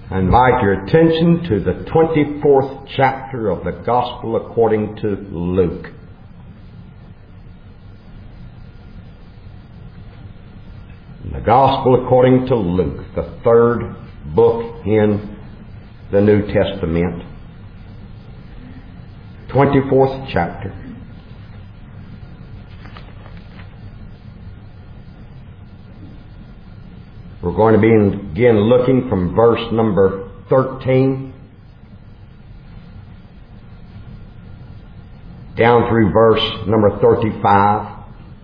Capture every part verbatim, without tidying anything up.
I invite your attention to the twenty-fourth chapter of the Gospel according to Luke. The Gospel according to Luke, the third book in the New Testament. twenty-fourth chapter. We're going to begin looking from verse number thirteen down through verse number thirty-five.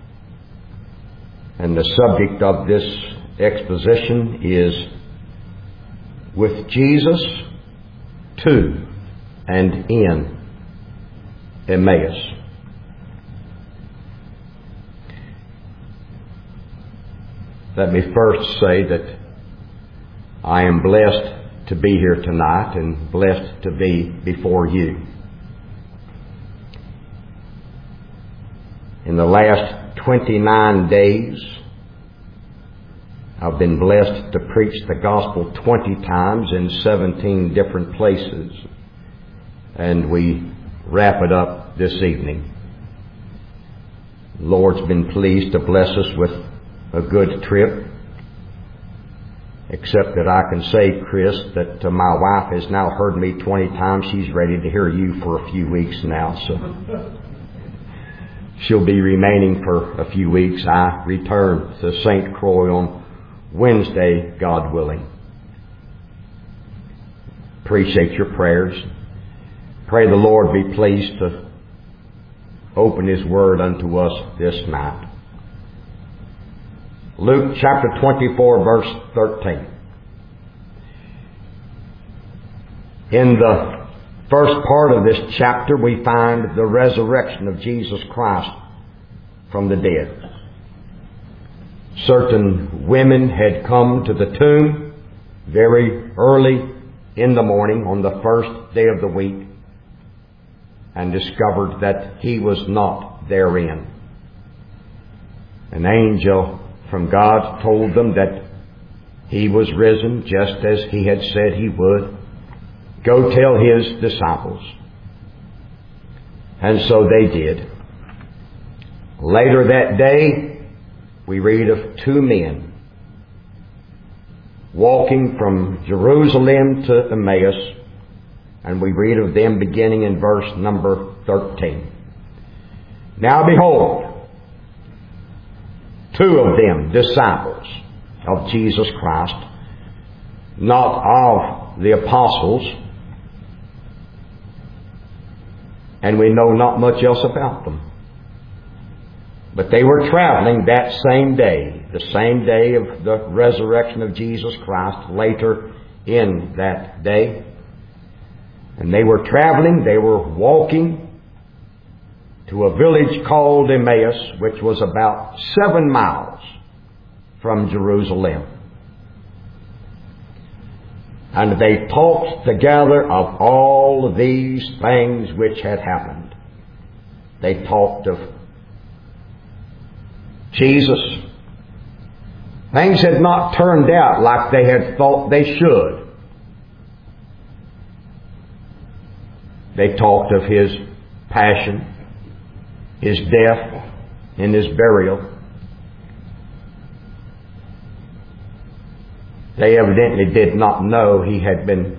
And the subject of this exposition is with Jesus to and in Emmaus. Let me first say that I am blessed to be here tonight and blessed to be before you. In the last twenty-nine days, I've been blessed to preach the gospel twenty times in seventeen different places, and we wrap it up this evening. The Lord's been pleased to bless us with a good trip, except that I can say, Chris, that uh, my wife has now heard me twenty times. She's ready to hear you for a few weeks now, so she'll be remaining for a few weeks. I return to Saint Croix on Wednesday, God willing. Appreciate your prayers. Pray the Lord be pleased to open His Word unto us this night. Luke chapter twenty-four, verse thirteen. In the first part of this chapter, we find the resurrection of Jesus Christ from the dead. Certain women had come to the tomb very early in the morning on the first day of the week and discovered that He was not therein. An angel from God told them that He was risen just as He had said He would. Go tell His disciples. And so they did. Later that day, we read of two men walking from Jerusalem to Emmaus, and we read of them beginning in verse number thirteen. Now behold, two of them, disciples of Jesus Christ, not of the apostles, and we know not much else about them. But they were traveling that same day, the same day of the resurrection of Jesus Christ, later in that day. And they were traveling, they were walking to a village called Emmaus, which was about seven miles from Jerusalem. And they talked together of all of these things which had happened. They talked of Jesus. Things had not turned out like they had thought they should. They talked of His passion, His death, and His burial. They evidently did not know He had been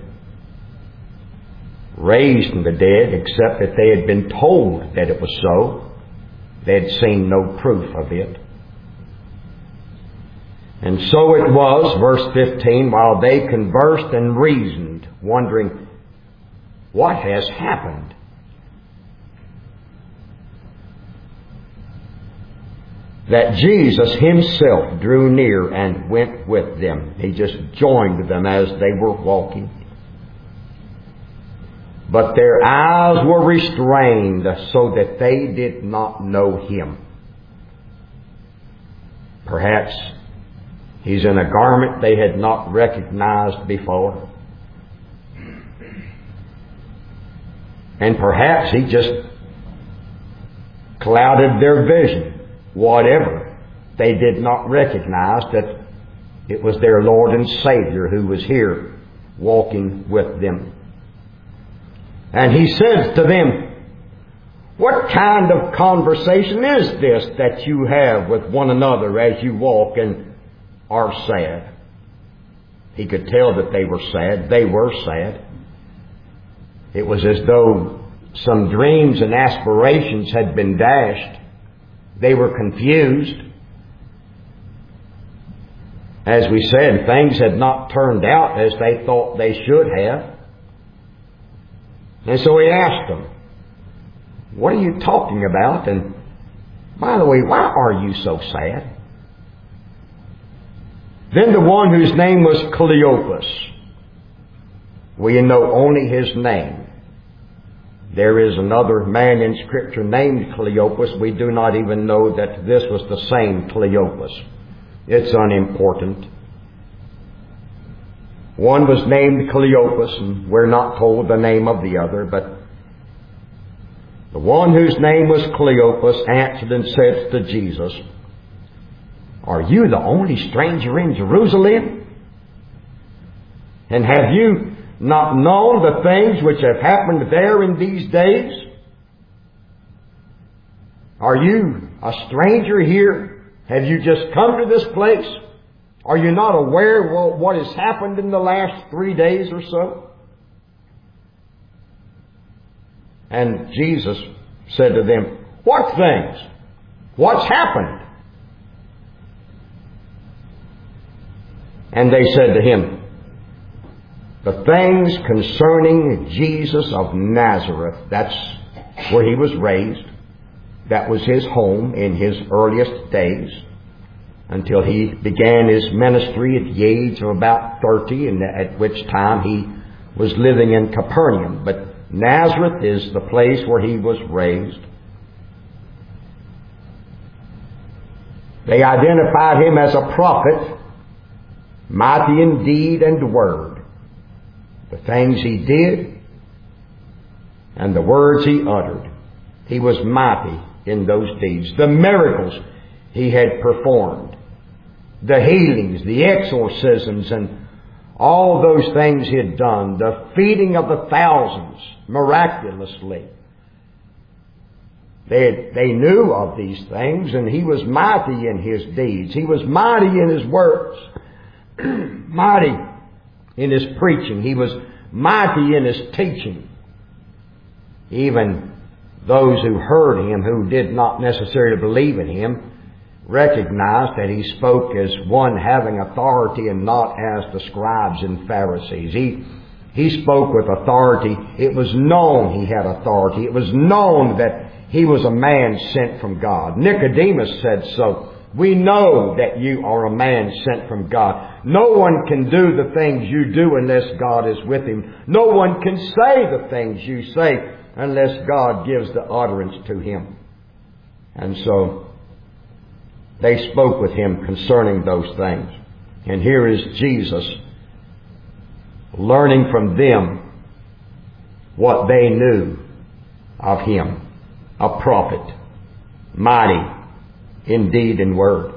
raised from the dead, except that they had been told that it was so. They had seen no proof of it. And so it was, verse fifteen, while they conversed and reasoned, wondering, what has happened? That Jesus Himself drew near and went with them. He just joined them as they were walking. But their eyes were restrained so that they did not know Him. Perhaps He's in a garment they had not recognized before. And perhaps He just clouded their vision. Whatever, they did not recognize that it was their Lord and Savior who was here walking with them. And he says to them, "What kind of conversation is this that you have with one another as you walk and are sad?" He could tell that they were sad. They were sad. It was as though some dreams and aspirations had been dashed. They were confused. As we said, things had not turned out as they thought they should have. And so he asked them, "What are you talking about? And by the way, why are you so sad?" Then the one whose name was Cleopas, we know only his name. There is another man in Scripture named Cleopas. We do not even know that this was the same Cleopas. It's unimportant. One was named Cleopas, and we're not told the name of the other, but the one whose name was Cleopas answered and said to Jesus, "Are you the only stranger in Jerusalem? And have you not known the things which have happened there in these days? Are you a stranger here? Have you just come to this place? Are you not aware of what has happened in the last three days or so?" And Jesus said to them, "What things? What's happened?" And they said to him, "The things concerning Jesus of Nazareth." That's where he was raised. That was his home in his earliest days until he began his ministry at the age of about thirty, and at which time he was living in Capernaum. But Nazareth is the place where he was raised. They identified him as a prophet, mighty in deed and word. The things he did and the words he uttered. He was mighty in those deeds. The miracles he had performed. The healings, the exorcisms, and all those things he had done. The feeding of the thousands miraculously. They, they knew of these things, and he was mighty in his deeds. He was mighty in his words. Mighty in his preaching. He was mighty in his teaching. Even those who heard him, who did not necessarily believe in him, recognized that he spoke as one having authority and not as the scribes and Pharisees. He, he spoke with authority. It was known he had authority. It was known that he was a man sent from God. Nicodemus said so. "We know that you are a man sent from God. No one can do the things you do unless God is with him. No one can say the things you say unless God gives the utterance to him." And so they spoke with him concerning those things. And here is Jesus learning from them what they knew of him. A prophet, mighty in deed and word.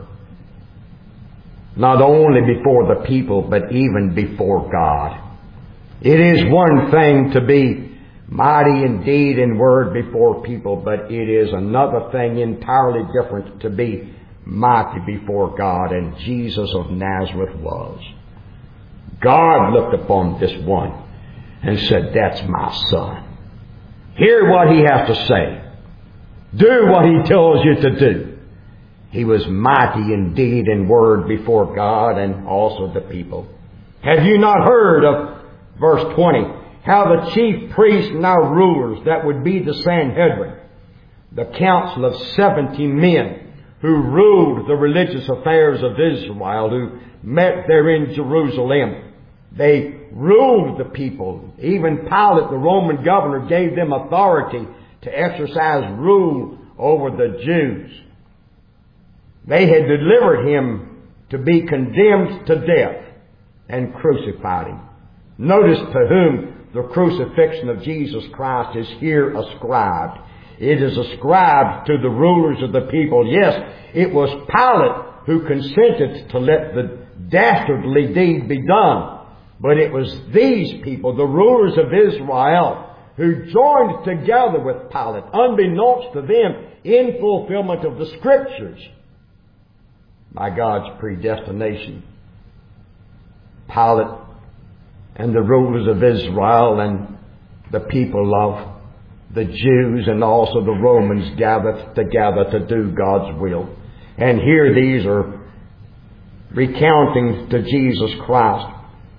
Not only before the people, but even before God. It is one thing to be mighty in deed and word before people, but it is another thing entirely different to be mighty before God, and Jesus of Nazareth was. God looked upon this one and said, "That's my son. Hear what he has to say. Do what he tells you to do." He was mighty in deed and word before God and also the people. Have you not heard of, verse twenty, how the chief priests and our rulers, that would be the Sanhedrin, the council of seventy men who ruled the religious affairs of Israel, who met there in Jerusalem, they ruled the people. Even Pilate, the Roman governor, gave them authority to exercise rule over the Jews. They had delivered him to be condemned to death and crucified him. Notice to whom the crucifixion of Jesus Christ is here ascribed. It is ascribed to the rulers of the people. Yes, it was Pilate who consented to let the dastardly deed be done. But it was these people, the rulers of Israel, who joined together with Pilate, unbeknownst to them, in fulfillment of the Scriptures, by God's predestination. Pilate and the rulers of Israel and the people of the Jews and also the Romans gathered together to do God's will. And here these are recounting to Jesus Christ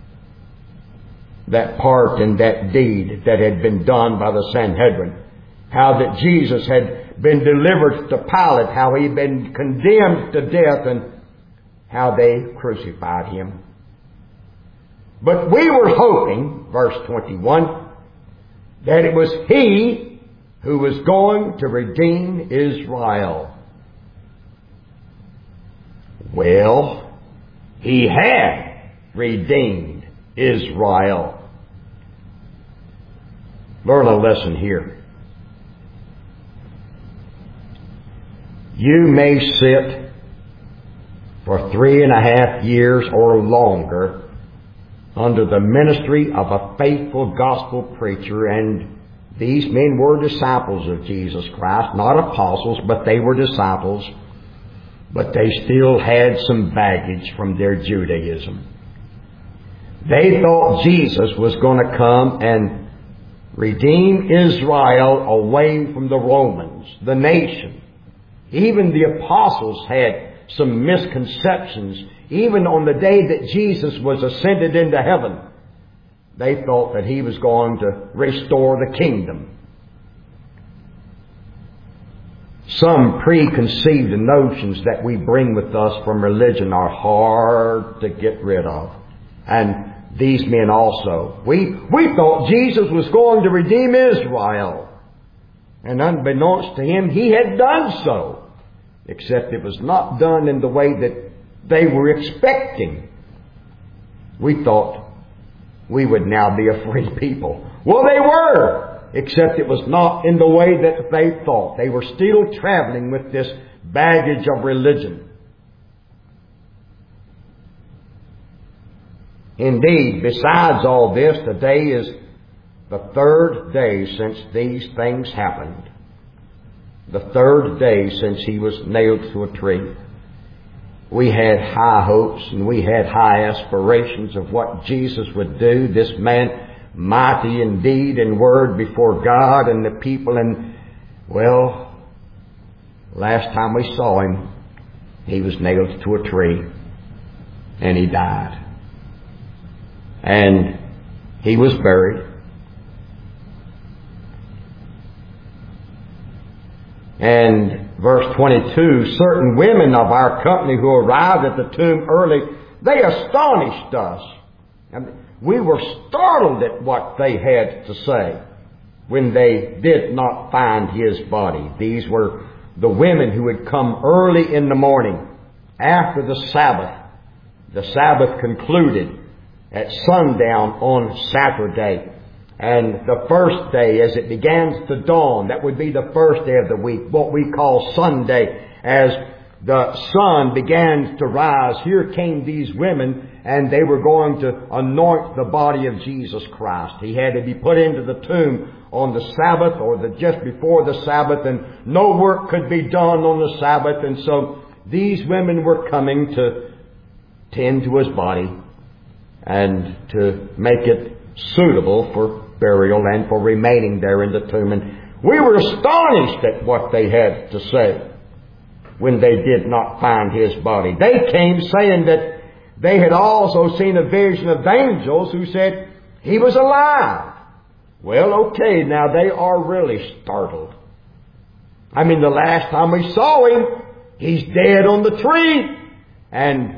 that part and that deed that had been done by the Sanhedrin. How that Jesus had been delivered to Pilate, how he had been condemned to death, and how they crucified him. But we were hoping, verse twenty-one, that it was he who was going to redeem Israel. Well, he had redeemed Israel. Learn a lesson here. You may sit for three and a half years or longer under the ministry of a faithful gospel preacher, and these men were disciples of Jesus Christ, not apostles, but they were disciples, but they still had some baggage from their Judaism. They thought Jesus was going to come and redeem Israel away from the Romans, the nation. Even the apostles had some misconceptions. Even on the day that Jesus was ascended into heaven, they thought that he was going to restore the kingdom. Some preconceived notions that we bring with us from religion are hard to get rid of. And these men also. We, we thought Jesus was going to redeem Israel. And unbeknownst to him, he had done so. Except it was not done in the way that they were expecting. We thought we would now be a free people. Well, they were, except it was not in the way that they thought. They were still traveling with this baggage of religion. Indeed, besides all this, today is the third day since these things happened. The third day since he was nailed to a tree. We had high hopes and we had high aspirations of what Jesus would do. This man, mighty in deed and word before God and the people. And, well, last time we saw him, he was nailed to a tree and he died. And he was buried. And verse twenty-two, certain women of our company who arrived at the tomb early, they astonished us. I mean, we were startled at what they had to say when they did not find his body. These were the women who had come early in the morning after the Sabbath. The Sabbath concluded at sundown on Saturday. And the first day, as it begins to dawn, that would be the first day of the week, what we call Sunday. As the sun began to rise, here came these women, and they were going to anoint the body of Jesus Christ. He had to be put into the tomb on the Sabbath or the just before the Sabbath, and no work could be done on the Sabbath. And so these women were coming to tend to his body and to make it suitable for burial and for remaining there in the tomb. And we were astonished at what they had to say when they did not find his body. They came saying that they had also seen a vision of angels who said he was alive. Well, okay, now they are really startled. I mean, the last time we saw him, he's dead on the tree. And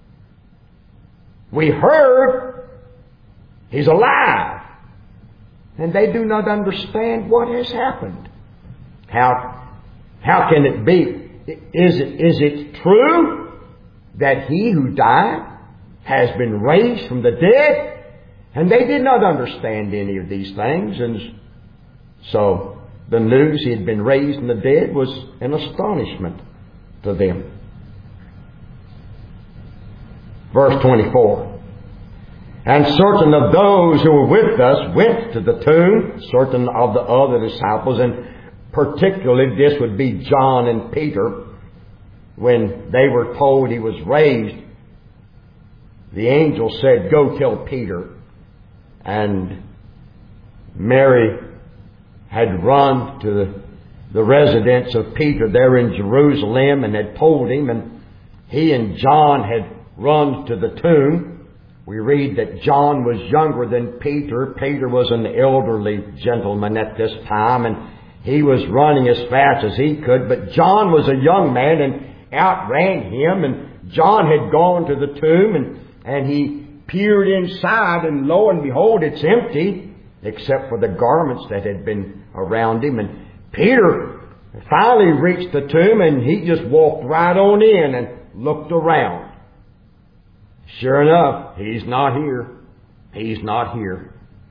we heard he's alive. And they do not understand what has happened. How, how can it be? Is it, is it true that he who died has been raised from the dead? And they did not understand any of these things. And so the news he had been raised from the dead was an astonishment to them. Verse twenty-four. And certain of those who were with us went to the tomb, certain of the other disciples, and particularly this would be John and Peter. When they were told he was raised, the angel said, "Go tell Peter." And Mary had run to the, the residence of Peter there in Jerusalem and had told him, and he and John had run to the tomb. We read that John was younger than Peter. Peter was an elderly gentleman at this time, and he was running as fast as he could. But John was a young man and outran him, and John had gone to the tomb, and, and he peered inside, and lo and behold, it's empty, except for the garments that had been around him. And Peter finally reached the tomb, and he just walked right on in and looked around. Sure enough, he's not here. He's not here.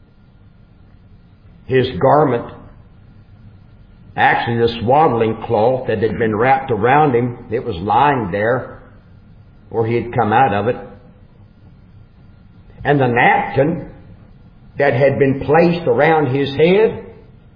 His garment, actually the swaddling cloth that had been wrapped around him, it was lying there where he had come out of it. And the napkin that had been placed around his head,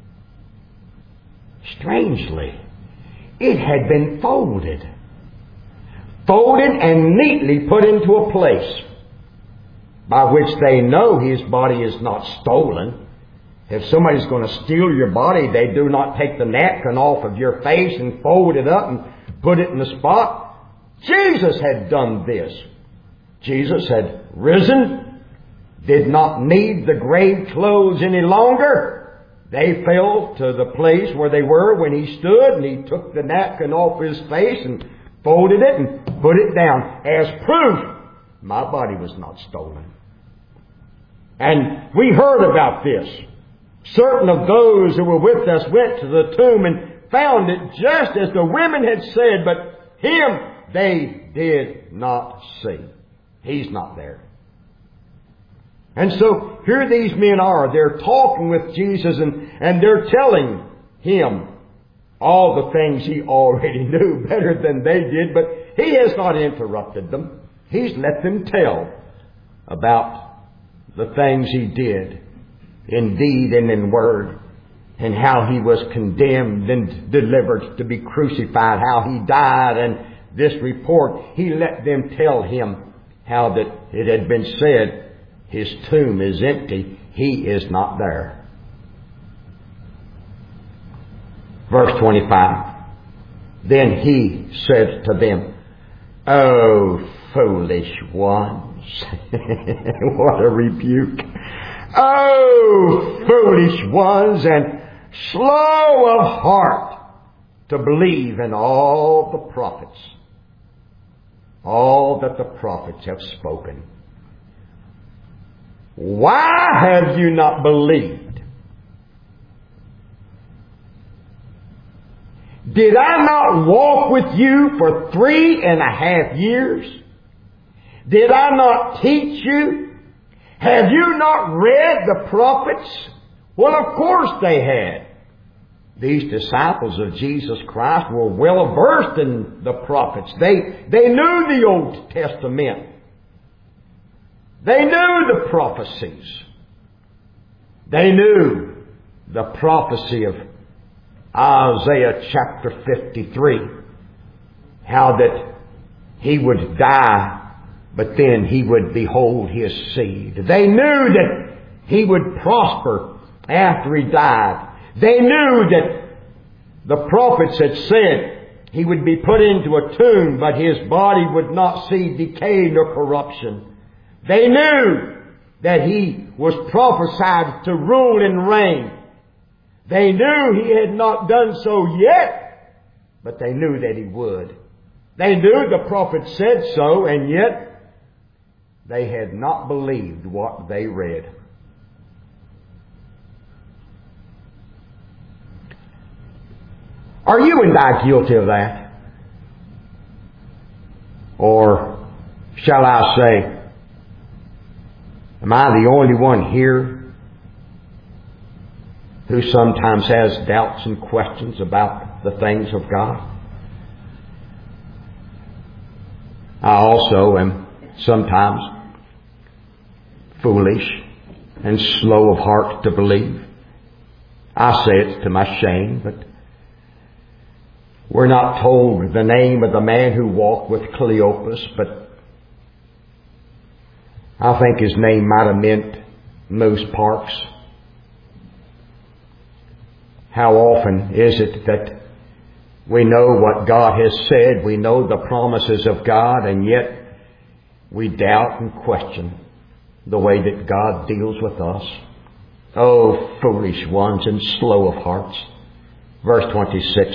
strangely, it had been folded. Folded and neatly put into a place by which they know his body is not stolen. If somebody's going to steal your body, they do not take the napkin off of your face and fold it up and put it in the spot. Jesus had done this. Jesus had risen, did not need the grave clothes any longer. They fell to the place where they were when he stood, and he took the napkin off his face and folded it and put it down as proof my body was not stolen. And we heard about this. Certain of those who were with us went to the tomb and found it just as the women had said, but him they did not see. He's not there. And so here these men are. They're talking with Jesus, and, and they're telling him all the things he already knew better than they did, but he has not interrupted them. He's let them tell about the things he did in deed and in word, and how he was condemned and delivered to be crucified, how he died, and this report. He let them tell him how that it had been said, his tomb is empty, he is not there. Verse twenty-five. Then he said to them, "O foolish ones." What a rebuke. "O foolish ones, and slow of heart to believe in all the prophets, all that the prophets have spoken. Why have you not believed? Did I not walk with you for three and a half years? Did I not teach you? Have you not read the prophets?" Well, of course they had. These disciples of Jesus Christ were well versed in the prophets. They, they knew the Old Testament. They knew the prophecies. They knew the prophecy of Isaiah chapter fifty-three, how that he would die, but then he would behold his seed. They knew that he would prosper after he died. They knew that the prophets had said he would be put into a tomb, but his body would not see decay nor corruption. They knew that he was prophesied to rule and reign. They knew he had not done so yet, but they knew that he would. They knew the prophet said so, and yet they had not believed what they read. Are you and I guilty of that? Or shall I say, am I the only one here who sometimes has doubts and questions about the things of God? I also am sometimes foolish and slow of heart to believe. I say it to my shame, but we're not told the name of the man who walked with Cleopas, but I think his name might have meant Moose Parks. How often is it that we know what God has said, we know the promises of God, and yet we doubt and question the way that God deals with us? Oh, foolish ones and slow of hearts. Verse twenty-six.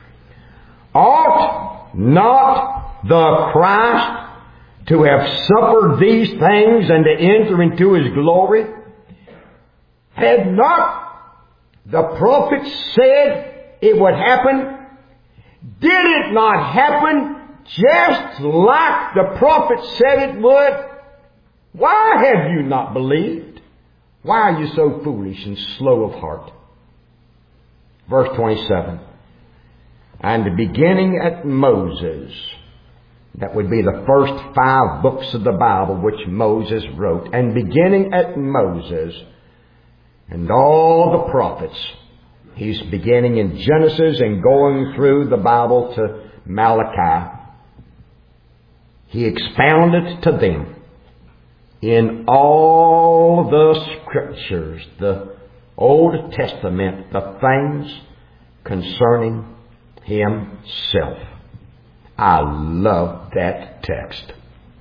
Ought not the Christ to have suffered these things and to enter into His glory? Had not the prophets said it would happen? Did it not happen just like the prophets said it would? Why have you not believed? Why are you so foolish and slow of heart? Verse twenty-seven. And beginning at Moses, that would be the first five books of the Bible which Moses wrote, and beginning at Moses and all the prophets, he's beginning in Genesis and going through the Bible to Malachi. He expounded to them in all the Scriptures, the Old Testament, the things concerning Himself. I love that text.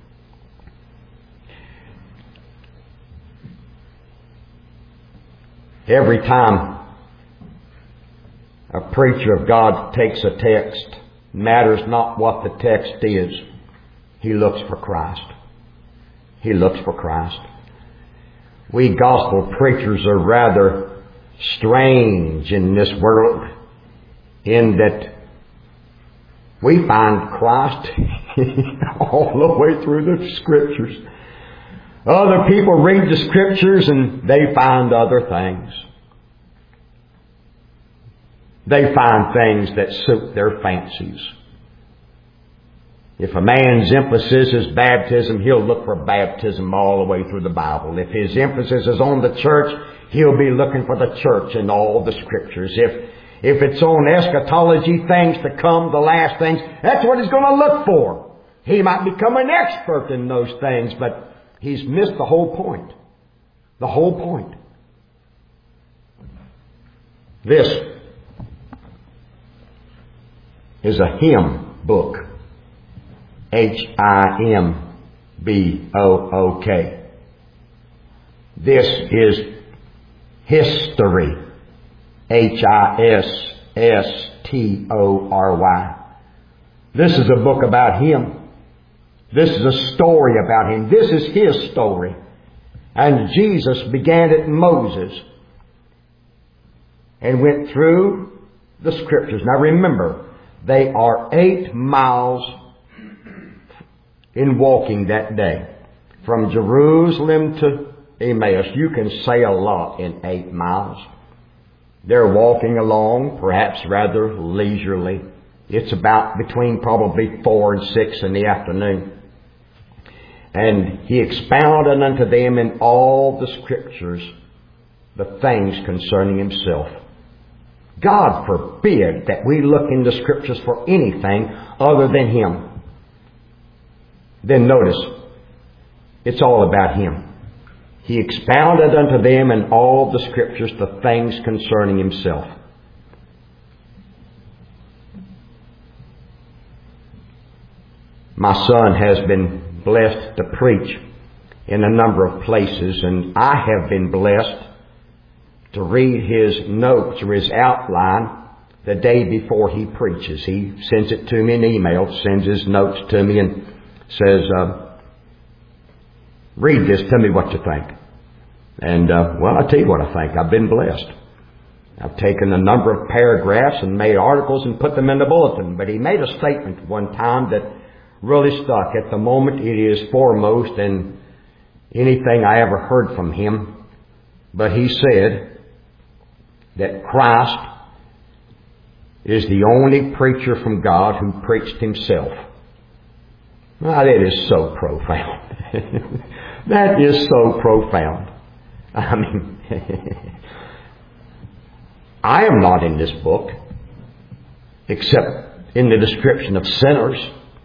Every time a preacher of God takes a text, matters not what the text is, he looks for Christ. He looks for Christ. We gospel preachers are rather strange in this world, in that we find Christ all the way through the Scriptures. Other people read the Scriptures and they find other things. They find things that suit their fancies. If a man's emphasis is baptism, he'll look for baptism all the way through the Bible. If his emphasis is on the church, he'll be looking for the church in all the Scriptures. If If it's on eschatology, things to come, the last things, that's what he's going to look for. He might become an expert in those things, but he's missed the whole point. The whole point. This is a hymn book. H I M B O O K. This is history. H I S S T O R Y. This is a book about Him. This is a story about Him. This is His story. And Jesus began at Moses and went through the Scriptures. Now remember, they are eight miles in walking that day. From Jerusalem to Emmaus. You can say a lot in eight miles. They're walking along, perhaps rather leisurely. It's about between probably four and six in the afternoon. And He expounded unto them in all the Scriptures the things concerning Himself. God forbid that we look in the Scriptures for anything other than Him. Then notice, it's all about Him. He expounded unto them in all the Scriptures the things concerning Himself. My son has been blessed to preach in a number of places, and I have been blessed to read his notes or his outline the day before he preaches. He sends it to me in email, sends his notes to me and says, uh, read this, tell me what you think. And, uh, well, I'll tell you what I think. I've been blessed. I've taken a number of paragraphs and made articles and put them in the bulletin. But he made a statement one time that really stuck. At the moment, it is foremost in anything I ever heard from him. But he said that Christ is the only preacher from God who preached Himself. Now, that is so profound. That is so profound. I mean, I am not in this book, except in the description of sinners.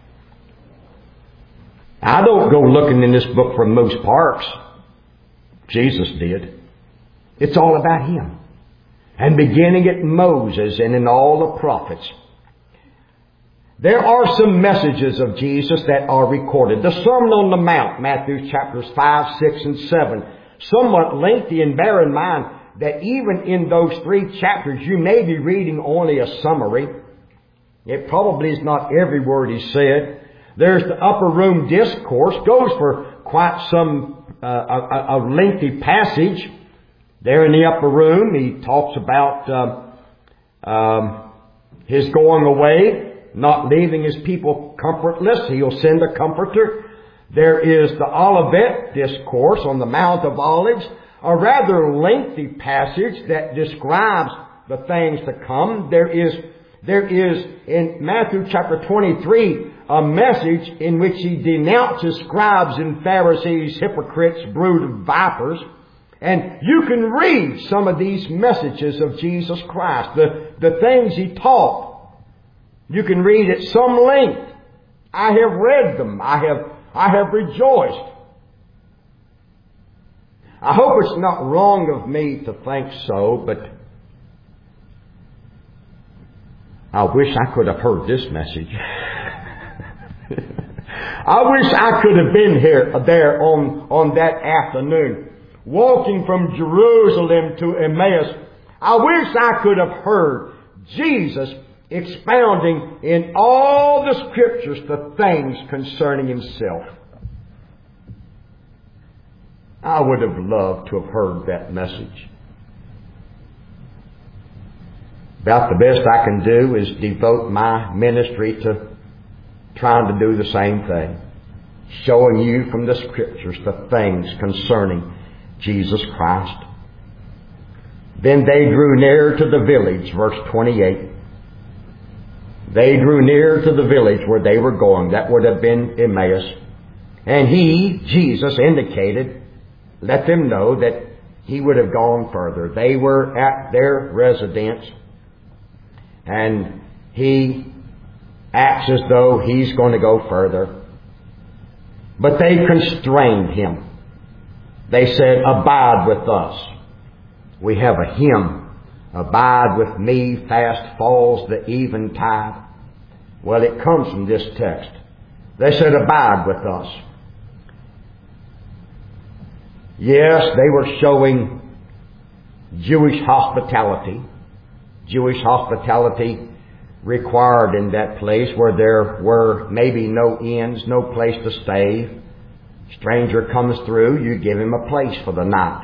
I don't go looking in this book for Moose Parks. Jesus did. It's all about Him. And beginning at Moses and in all the prophets. There are some messages of Jesus that are recorded. The Sermon on the Mount, Matthew chapters five, six, and seven. Somewhat lengthy, and bear in mind that even in those three chapters you may be reading only a summary. It probably is not every word He said. There's the upper room discourse, goes for quite some uh, a, a lengthy passage. There in the upper room, He talks about uh, um, His going away, not leaving His people comfortless. He'll send a comforter. There is the Olivet discourse on the Mount of Olives, a rather lengthy passage that describes the things to come. There is There is in Matthew chapter twenty-three a message in which He denounces scribes and Pharisees, hypocrites, brood of vipers. And you can read some of these messages of Jesus Christ, the, the things He taught. You can read at some length. I have read them. I have, I have rejoiced. I hope it's not wrong of me to think so, but I wish I could have heard this message. I wish I could have been here, there on, on that afternoon, walking from Jerusalem to Emmaus. I wish I could have heard Jesus expounding in all the Scriptures the things concerning Himself. I would have loved to have heard that message. About the best I can do is devote my ministry to trying to do the same thing. Showing you from the Scriptures the things concerning Jesus Christ. Then they drew near to the village, verse twenty-eight. They drew near to the village where they were going. That would have been Emmaus. And He, Jesus, indicated, let them know that He would have gone further. They were at their residence. And He acts as though He's going to go further. But they constrained Him. They said, abide with us. We have a hymn. Abide with me, fast falls the eventide. Well, it comes from this text. They said, abide with us. Yes, they were showing Jewish hospitality. Jewish hospitality required in that place where there were maybe no inns, no place to stay. Stranger comes through, you give him a place for the night.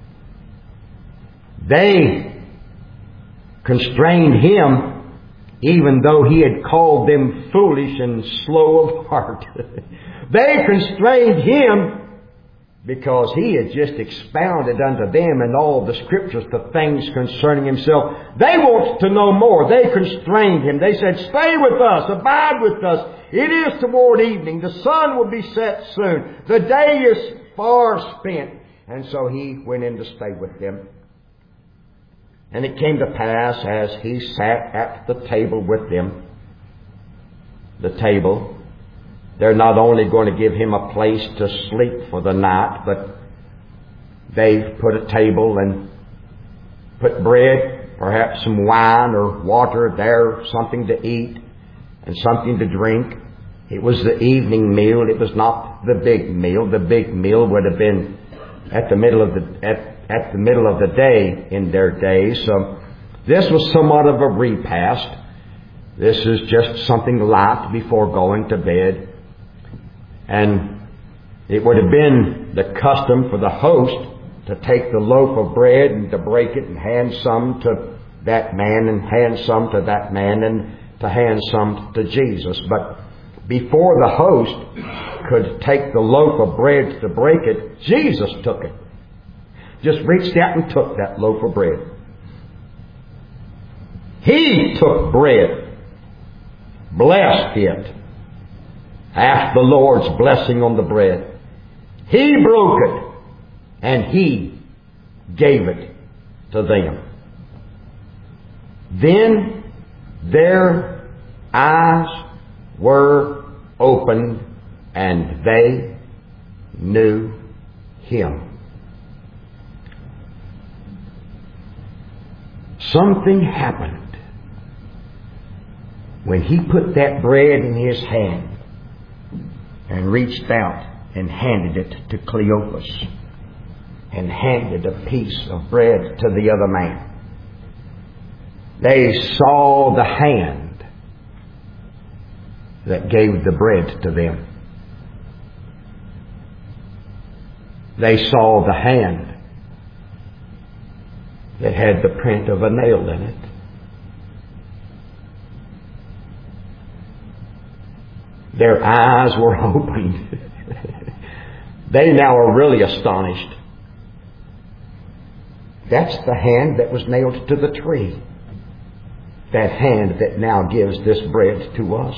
They constrained Him even though He had called them foolish and slow of heart. They constrained Him because He had just expounded unto them in all the Scriptures the things concerning Himself. They wanted to know more. They constrained Him. They said, stay with us, abide with us. It is toward evening. The sun will be set soon. The day is far spent. And so He went in to stay with them. And it came to pass as He sat at the table with them, the table, they're not only going to give Him a place to sleep for the night, but they've put a table and put bread, perhaps some wine or water there, something to eat and something to drink. It was the evening meal. It was not the big meal. The big meal would have been at the middle of the at, at the middle of the day in their days. So this was somewhat of a repast. This is just something light before going to bed. And it would have been the custom for the host to take the loaf of bread and to break it and hand some to that man and hand some to that man and to hand some to Jesus. But before the host could take the loaf of bread to break it, Jesus took it. Just reached out and took that loaf of bread. He took bread, blessed it, asked the Lord's blessing on the bread. He broke it, and He gave it to them. Then their eyes were opened, and they knew Him. Something happened when He put that bread in His hand and reached out and handed it to Cleopas and handed a piece of bread to the other man. They saw the hand that gave the bread to them. They saw the hand that had the print of a nail in it. Their eyes were opened. They now are really astonished. That's the hand that was nailed to the tree. That hand that now gives this bread to us.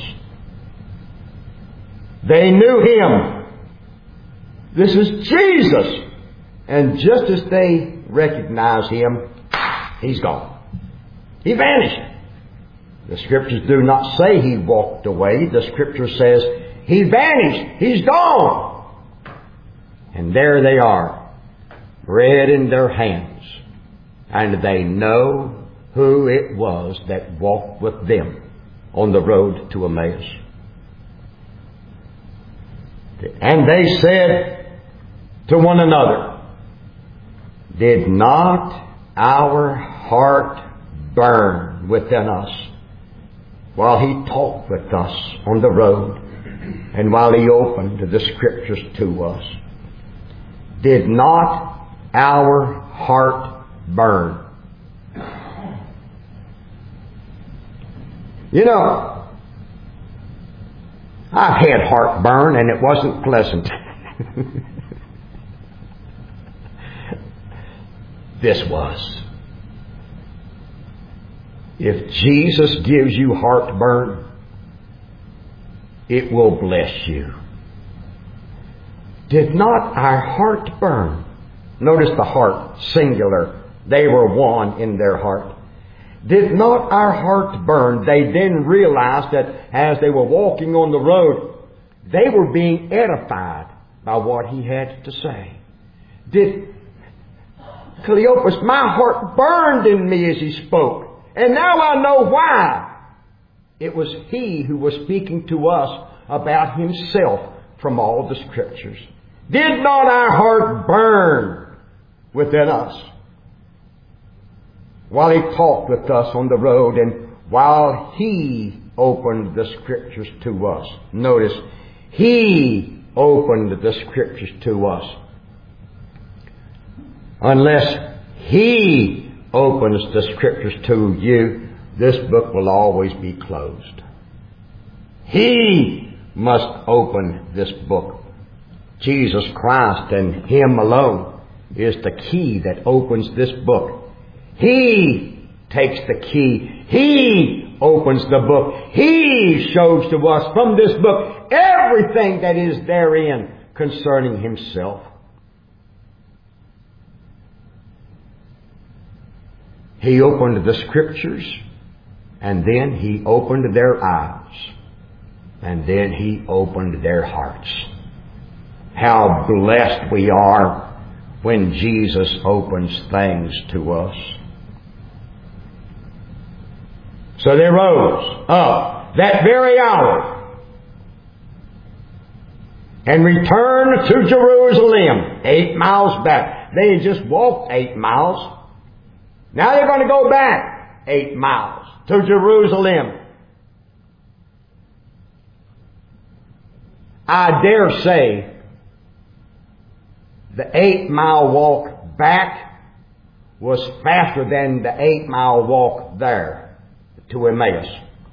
They knew Him. This is Jesus. And just as they recognized Him, He's gone. He vanished. The Scriptures do not say He walked away. The Scripture says He vanished. He's gone. And there they are, bread in their hands. And they know who it was that walked with them on the road to Emmaus. And they said to one another, did not our heart burn within us while He talked with us on the road and while He opened the Scriptures to us? Did not our heart burn? You know, I've had heartburn and it wasn't pleasant. This was. If Jesus gives you heartburn, it will bless you. Did not our heart burn? Notice the heart, singular. They were one in their heart. Did not our heart burn? They then realized that as they were walking on the road, they were being edified by what He had to say. Did Cleopas, my heart burned in me as He spoke. And now I know why. It was He who was speaking to us about Himself from all the Scriptures. Did not our heart burn within us while He talked with us on the road and while He opened the Scriptures to us? Notice, He opened the Scriptures to us. Unless He opens the Scriptures to you, this book will always be closed. He must open this book. Jesus Christ and Him alone is the key that opens this book. He takes the key. He opens the book. He shows to us from this book everything that is therein concerning Himself. He opened the Scriptures, and then He opened their eyes, and then He opened their hearts. How blessed we are when Jesus opens things to us. So they rose up that very hour and returned to Jerusalem, eight miles back. They had just walked eight miles. Now they're going to go back eight miles to Jerusalem. I dare say the eight mile walk back was faster than the eight mile walk there to Emmaus.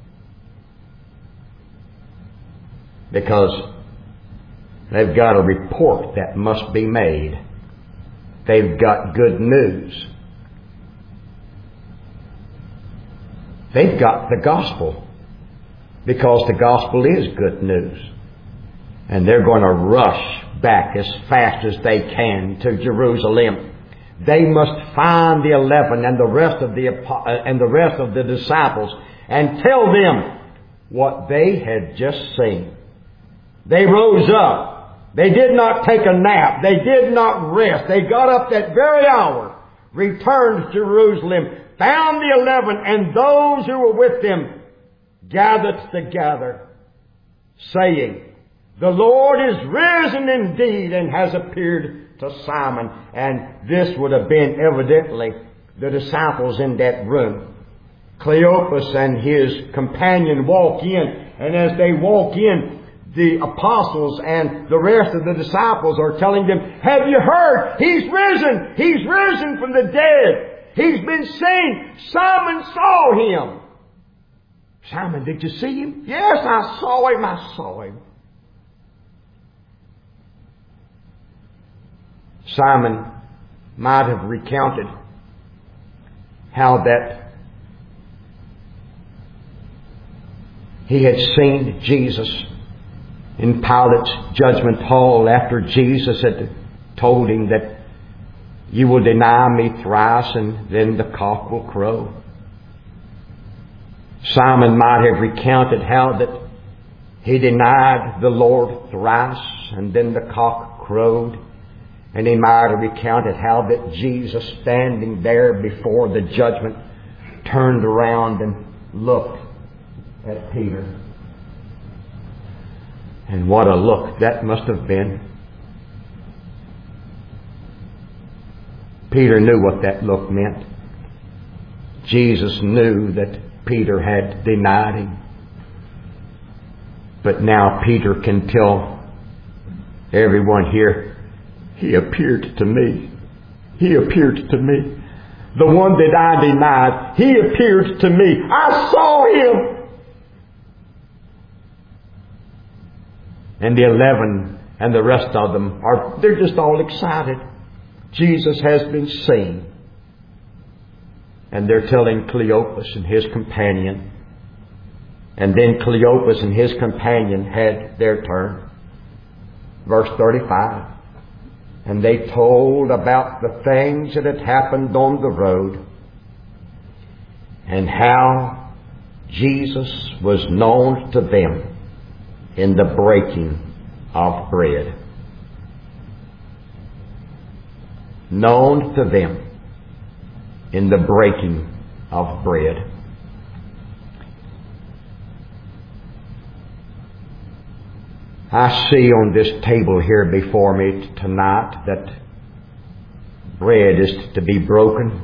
Because they've got a report that must be made. They've got good news. They've got the gospel. Because the gospel is good news. And they're going to rush back as fast as they can to Jerusalem. They must find the eleven and the rest of the and the rest of the disciples and tell them what they had just seen. They rose up. They did not take a nap. They did not rest. They got up that very hour, returned to Jerusalem, found the eleven and those who were with them gathered together, saying, "The Lord is risen indeed and has appeared to Simon." And this would have been evidently the disciples in that room. Cleopas and his companion walk in, and as they walk in, the apostles and the rest of the disciples are telling them, "Have you heard? He's risen! He's risen from the dead! He's been seen! Simon saw Him!" "Simon, did you see Him?" "Yes, I saw Him, I saw Him." Simon might have recounted how that he had seen Jesus in Pilate's judgment hall after Jesus had told him that you will deny me thrice and then the cock will crow. Simon might have recounted how that he denied the Lord thrice and then the cock crowed. And he might have recounted how that Jesus, standing there before the judgment, turned around and looked at Peter. And what a look that must have been. Peter knew what that look meant. Jesus knew that Peter had denied Him. But now Peter can tell everyone here, "He appeared to me. He appeared to me. The one that I denied, He appeared to me. I saw Him." And the eleven and the rest of them are, they're just all excited. Jesus has been seen. And they're telling Cleopas and his companion. And then Cleopas and his companion had their turn. Verse thirty-five. And they told about the things that had happened on the road and how Jesus was known to them in the breaking of bread. Known to them in the breaking of bread. I see on this table here before me tonight that bread is to be broken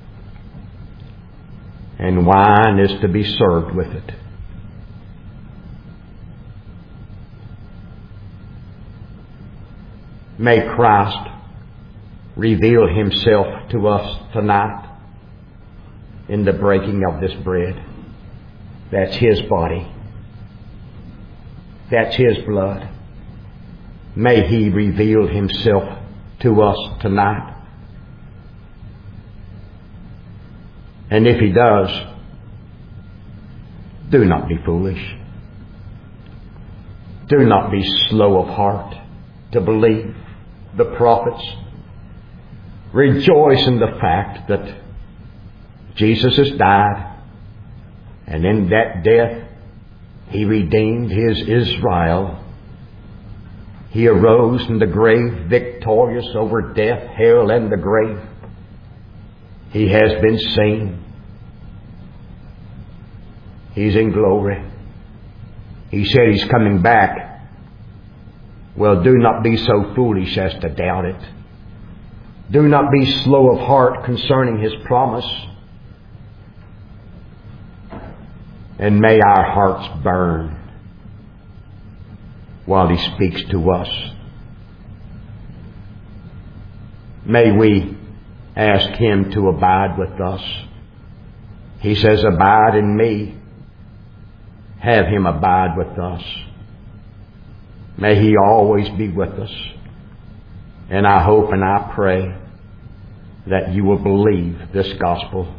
and wine is to be served with it. May Christ reveal Himself to us tonight in the breaking of this bread. That's His body. That's His blood. May He reveal Himself to us tonight. And if He does, do not be foolish. Do not be slow of heart to believe the prophets. Rejoice in the fact that Jesus has died, and in that death He redeemed His Israel. He arose from the grave victorious over death, hell, and the grave. He has been seen. He's in glory. He said He's coming back. Well, do not be so foolish as to doubt it. Do not be slow of heart concerning His promise. And may our hearts burn while He speaks to us. May we ask Him to abide with us. He says, "Abide in me." Have Him abide with us. May He always be with us. And I hope and I pray that you will believe this gospel.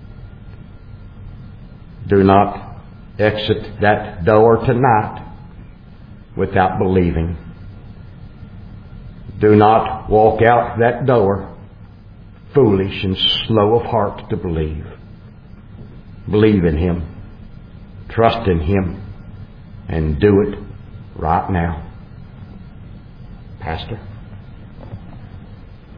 Do not exit that door tonight without believing. Do not walk out that door foolish and slow of heart to believe. Believe in Him. Trust in Him. And do it right now. Pastor?